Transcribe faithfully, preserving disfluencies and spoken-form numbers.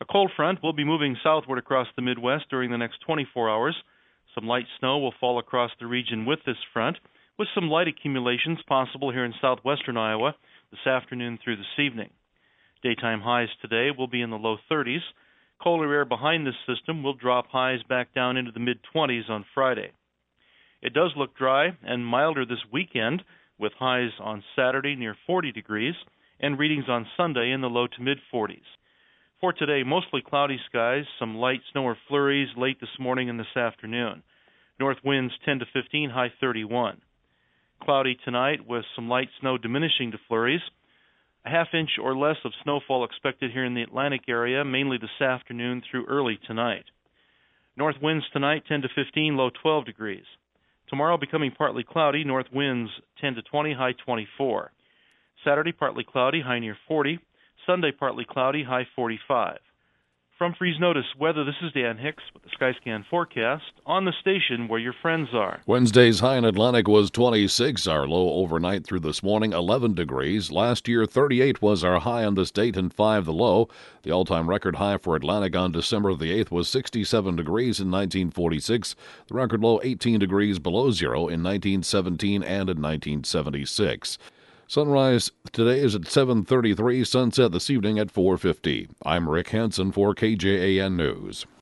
A cold front will be moving southward across the Midwest during the next twenty-four hours. Some light snow will fall across the region with this front, with some light accumulations possible here in southwestern Iowa this afternoon through this evening. Daytime highs today will be in the low thirties. Colder air behind this system will drop highs back down into the mid-twenties on Friday. It does look dry and milder this weekend, with highs on Saturday near forty degrees and readings on Sunday in the low to mid-forties. For today, mostly cloudy skies, some light snow or flurries late this morning and this afternoon. North winds ten to fifteen, high thirty-one. Cloudy tonight with some light snow diminishing to flurries. A half inch or less of snowfall expected here in the Atlantic area, mainly this afternoon through early tonight. North winds tonight ten to fifteen, low twelve degrees. Tomorrow becoming partly cloudy, north winds ten to twenty, high twenty-four. Saturday partly cloudy, high near forty. Sunday partly cloudy, high forty-five. From Freeze Notice Weather, this is Dan Hicks with the Skyscan forecast on the station where your friends are. Wednesday's high in Atlantic was twenty-six. Our low overnight through this morning, eleven degrees. Last year, thirty-eight was our high on the state and five the low. The all-time record high for Atlantic on December the eighth was sixty-seven degrees in nineteen forty-six. The record low, eighteen degrees below zero in nineteen seventeen and in nineteen seventy-six. Sunrise today is at seven thirty-three, sunset this evening at four fifty. I'm Rick Hansen for K J A N News.